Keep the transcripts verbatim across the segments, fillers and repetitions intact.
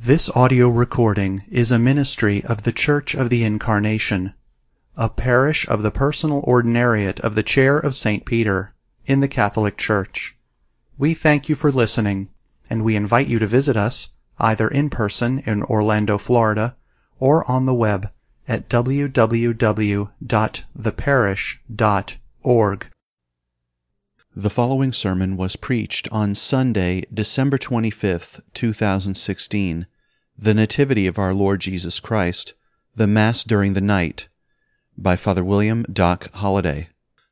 This audio recording is a ministry of the Church of the Incarnation, a parish of the Personal Ordinariate of the Chair of Saint Peter in the Catholic Church. We thank you for listening, and we invite you to visit us either in person in Orlando, Florida, or on the web at w w w dot the parish dot org. The following sermon was preached on Sunday, December twenty-fifth, two thousand sixteen, the Nativity of our Lord Jesus Christ, the Mass during the night, by Father William Doc Holliday.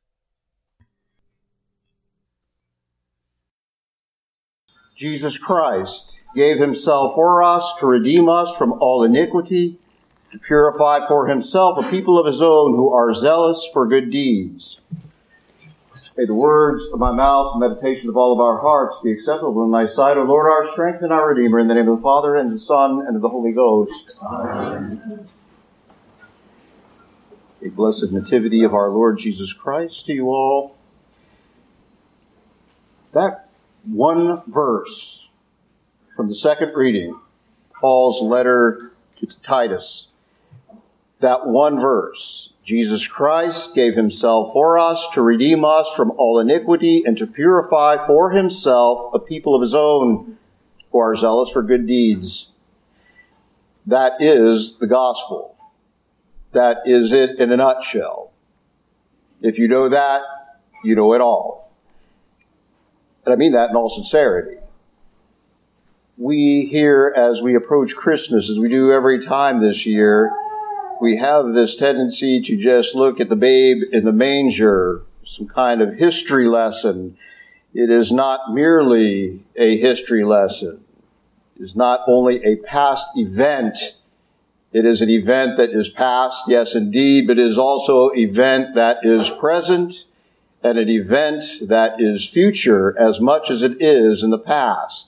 Jesus Christ gave himself for us to redeem us from all iniquity, to purify for himself a people of his own who are zealous for good deeds. May the words of my mouth and meditation of all of our hearts be acceptable in thy sight, O Lord, our strength and our Redeemer, in the name of the Father, and the Son, and of the Holy Ghost. Amen. A blessed nativity of our Lord Jesus Christ to you all. That one verse from the second reading, Paul's letter to Titus, that one verse, Jesus Christ gave himself for us to redeem us from all iniquity and to purify for himself a people of his own who are zealous for good deeds. That is the gospel. That is it in a nutshell. If you know that, you know it all. And I mean that in all sincerity. We here, as we approach Christmas, as we do every time this year, we have this tendency to just look at the babe in the manger, some kind of history lesson. It is not merely a history lesson. It is not only a past event. It is an event that is past, yes indeed, but it is also an event that is present and an event that is future as much as it is in the past.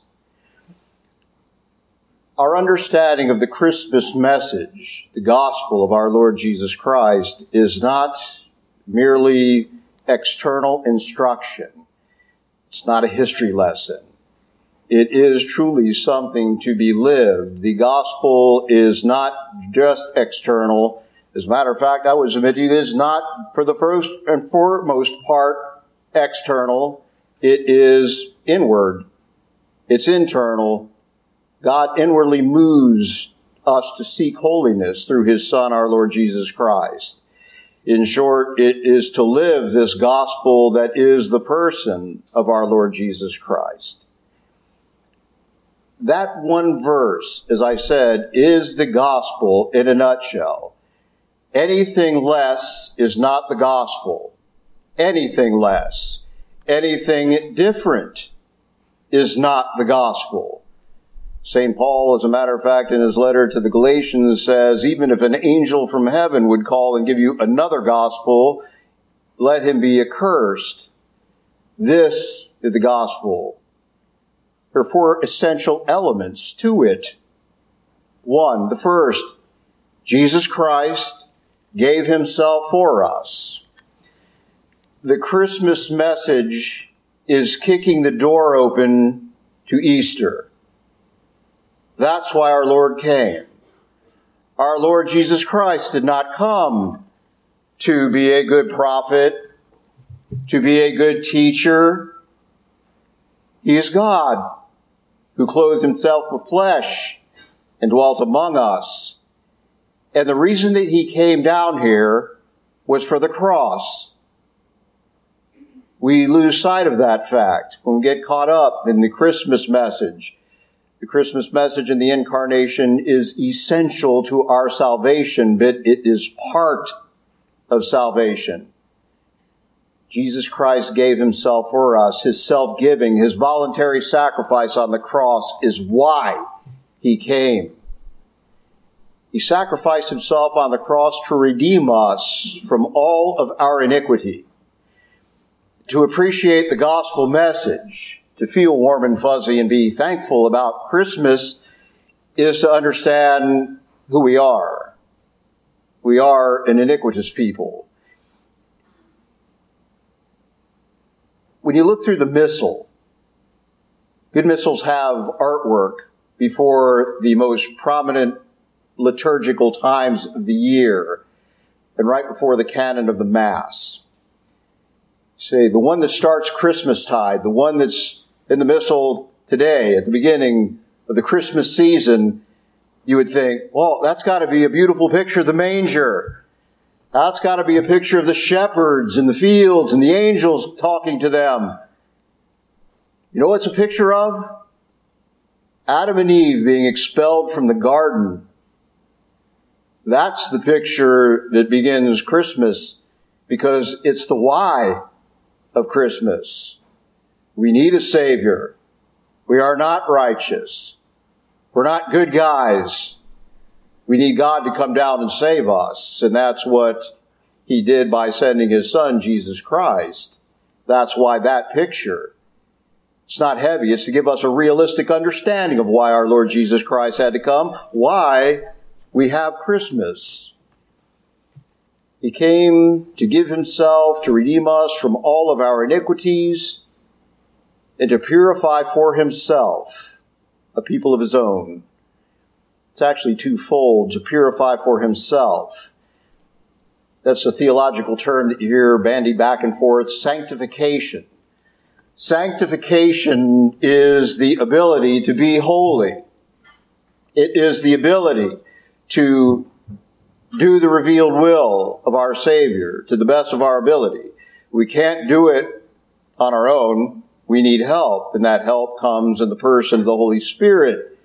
Our understanding of the Christmas message, the gospel of our Lord Jesus Christ, is not merely external instruction. It's not a history lesson. It is truly something to be lived. The gospel is not just external. As a matter of fact, I would submit to you, it is not for the first and foremost part external. It is inward. It's internal. God inwardly moves us to seek holiness through his Son, our Lord Jesus Christ. In short, it is to live this gospel that is the person of our Lord Jesus Christ. That one verse, as I said, is the gospel in a nutshell. Anything less is not the gospel. Anything less, anything different is not the gospel. Saint Paul, as a matter of fact, in his letter to the Galatians says, even if an angel from heaven would call and give you another gospel, let him be accursed. This is the gospel. There are four essential elements to it. One, the first, Jesus Christ gave himself for us. The Christmas message is kicking the door open to Easter. That's why our Lord came. Our Lord Jesus Christ did not come to be a good prophet, to be a good teacher. He is God who clothed himself with flesh and dwelt among us. And the reason that he came down here was for the cross. We lose sight of that fact when we get caught up in the Christmas message. The Christmas message in the Incarnation is essential to our salvation, but it is part of salvation. Jesus Christ gave himself for us. His self-giving, his voluntary sacrifice on the cross is why he came. He sacrificed himself on the cross to redeem us from all of our iniquity. To appreciate the gospel message, to feel warm and fuzzy and be thankful about Christmas, is to understand who we are. We are an iniquitous people. When you look through the missal, good missals have artwork before the most prominent liturgical times of the year and right before the canon of the Mass. Say, the one that starts Christmastide, the one that's in the Missal today, at the beginning of the Christmas season, you would think, well, that's got to be a beautiful picture of the manger. That's got to be a picture of the shepherds in the fields and the angels talking to them. You know what it's a picture of? Adam and Eve being expelled from the garden. That's the picture that begins Christmas, because it's the why of Christmas. We need a Savior. We are not righteous. We're not good guys. We need God to come down and save us. And that's what He did by sending His Son, Jesus Christ. That's why that picture, it's not heavy. It's to give us a realistic understanding of why our Lord Jesus Christ had to come, why we have Christmas. He came to give Himself, to redeem us from all of our iniquities, and to purify for Himself a people of His own. It's actually twofold, to purify for Himself. That's a theological term that you hear bandied back and forth, sanctification. Sanctification is the ability to be holy. It is the ability to do the revealed will of our Savior to the best of our ability. We can't do it on our own. We need help, and that help comes in the person of the Holy Spirit.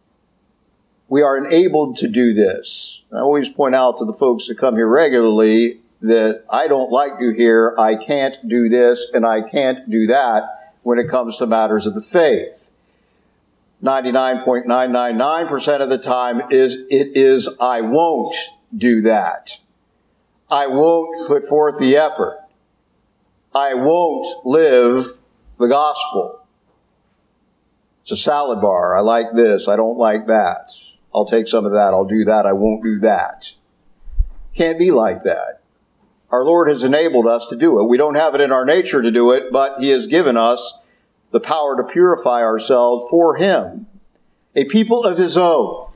We are enabled to do this. I always point out to the folks that come here regularly that I don't like to hear, I can't do this and I can't do that when it comes to matters of the faith. ninety-nine point nine nine nine percent of the time is, it is, I won't do that. I won't put forth the effort. I won't live the gospel. It's a salad bar. I like this. I don't like that. I'll take some of that. I'll do that. I won't do that. Can't be like that. Our Lord has enabled us to do it. We don't have it in our nature to do it, but He has given us the power to purify ourselves for Him. A people of His own.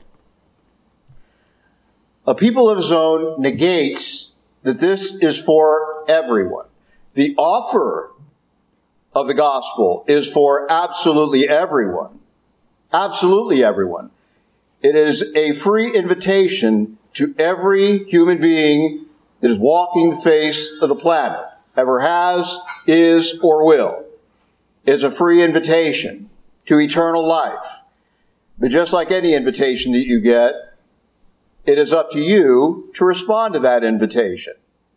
A people of His own negates that this is for everyone. The offer of the gospel is for absolutely everyone. Absolutely everyone. It is a free invitation to every human being that is walking the face of the planet, ever has, is, or will. It's a free invitation to eternal life. But just like any invitation that you get, it is up to you to respond to that invitation.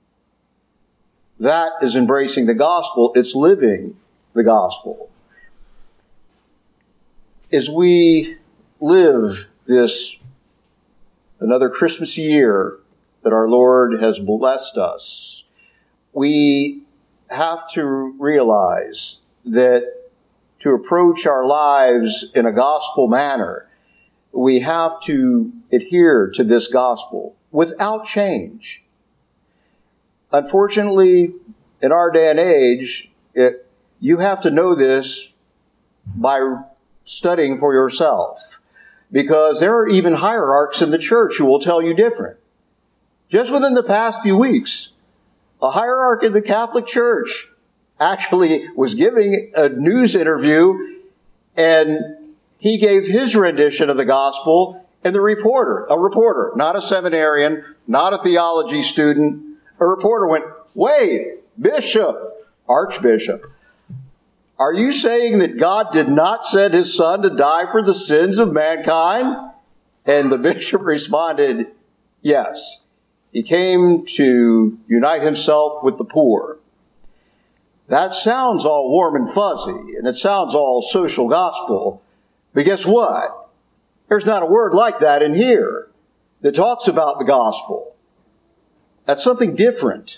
That is embracing the gospel. It's living the gospel. As we live this another Christmas year that our Lord has blessed us, we have to realize that to approach our lives in a gospel manner, we have to adhere to this gospel without change. Unfortunately, in our day and age, it, you have to know this by studying for yourself, because there are even hierarchs in the church who will tell you different. Just within the past few weeks, a hierarch in the Catholic Church actually was giving a news interview, and he gave his rendition of the gospel, and the reporter, a reporter, not a seminarian, not a theology student, a reporter went, "Wait, Bishop, Archbishop, are you saying that God did not send His Son to die for the sins of mankind?" And the bishop responded, "Yes. He came to unite Himself with the poor." That sounds all warm and fuzzy, and it sounds all social gospel. But guess what? There's not a word like that in here that talks about the gospel. That's something different.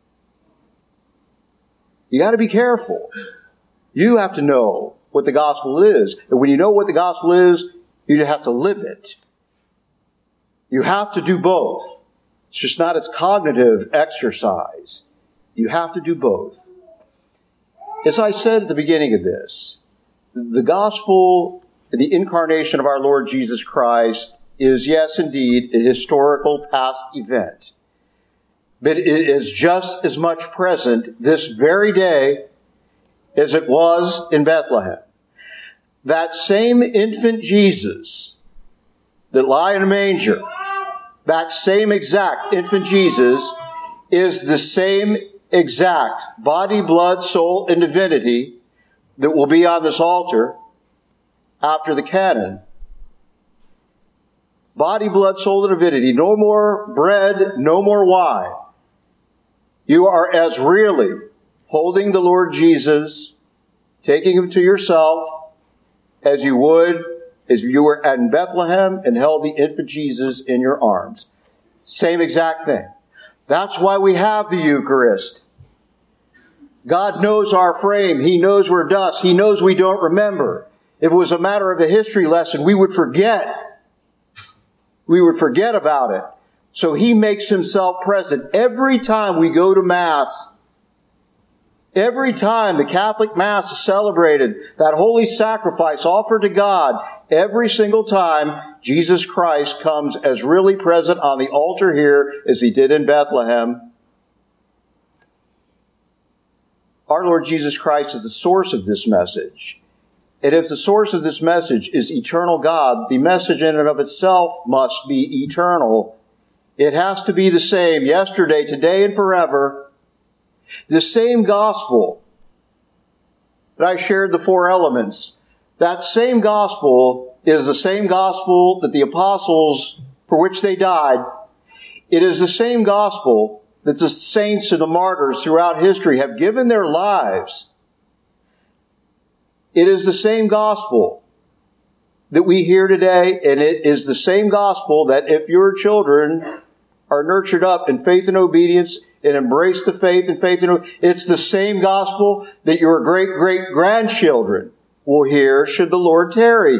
You got to be careful. You have to know what the gospel is. And when you know what the gospel is, you have to live it. You have to do both. It's just not its cognitive exercise. You have to do both. As I said at the beginning of this, the gospel the incarnation of our Lord Jesus Christ is, yes, indeed, a historical past event. But it is just as much present this very day as it was in Bethlehem. That same infant Jesus that lie in a manger, that same exact infant Jesus is the same exact body, blood, soul, and divinity that will be on this altar after the canon. Body, blood, soul, and divinity. No more bread, no more wine. You are as really holding the Lord Jesus, taking him to yourself, as you would if you were in Bethlehem and held the infant Jesus in your arms. Same exact thing. That's why we have the Eucharist. God knows our frame. He knows we're dust. He knows we don't remember. If it was a matter of a history lesson, we would forget. We would forget about it. So he makes himself present every time we go to Mass. Every time the Catholic Mass is celebrated, that holy sacrifice offered to God, every single time Jesus Christ comes as really present on the altar here as he did in Bethlehem. Our Lord Jesus Christ is the source of this message. And if the source of this message is eternal God, the message in and of itself must be eternal. It has to be the same yesterday, today, and forever. The same gospel that I shared the four elements, that same gospel is the same gospel that the apostles, for which they died. It is the same gospel that the saints and the martyrs throughout history have given their lives. It is the same gospel that we hear today, and it is the same gospel that if your children are nurtured up in faith and obedience and embrace the faith and faith and obedience, it's the same gospel that your great-great-grandchildren will hear should the Lord tarry.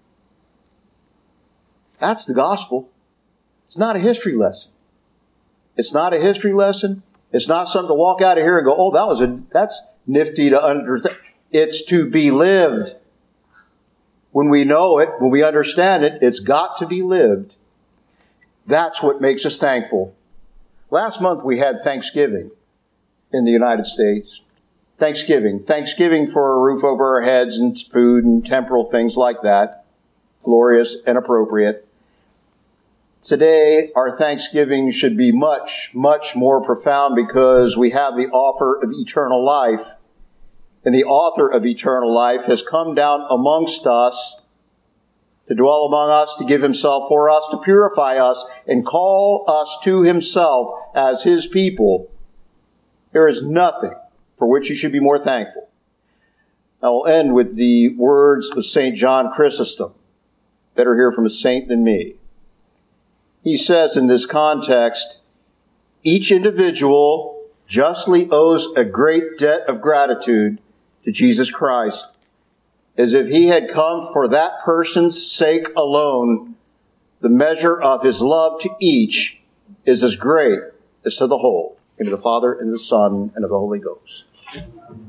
That's the gospel. It's not a history lesson. It's not a history lesson. It's not something to walk out of here and go, oh, that was a, that's nifty to understand. It's to be lived. When we know it, when we understand it, it's got to be lived. That's what makes us thankful. Last month we had Thanksgiving in the United States. Thanksgiving. Thanksgiving for a roof over our heads and food and temporal things like that. Glorious and appropriate. Today, our Thanksgiving should be much, much more profound because we have the offer of eternal life. And the author of eternal life has come down amongst us to dwell among us, to give himself for us, to purify us, and call us to himself as his people. There is nothing for which you should be more thankful. I will end with the words of Saint John Chrysostom. Better hear from a saint than me. He says in this context, each individual justly owes a great debt of gratitude to Jesus Christ, as if he had come for that person's sake alone. The measure of his love to each is as great as to the whole. In the Father, and the Son, and of the Holy Ghost.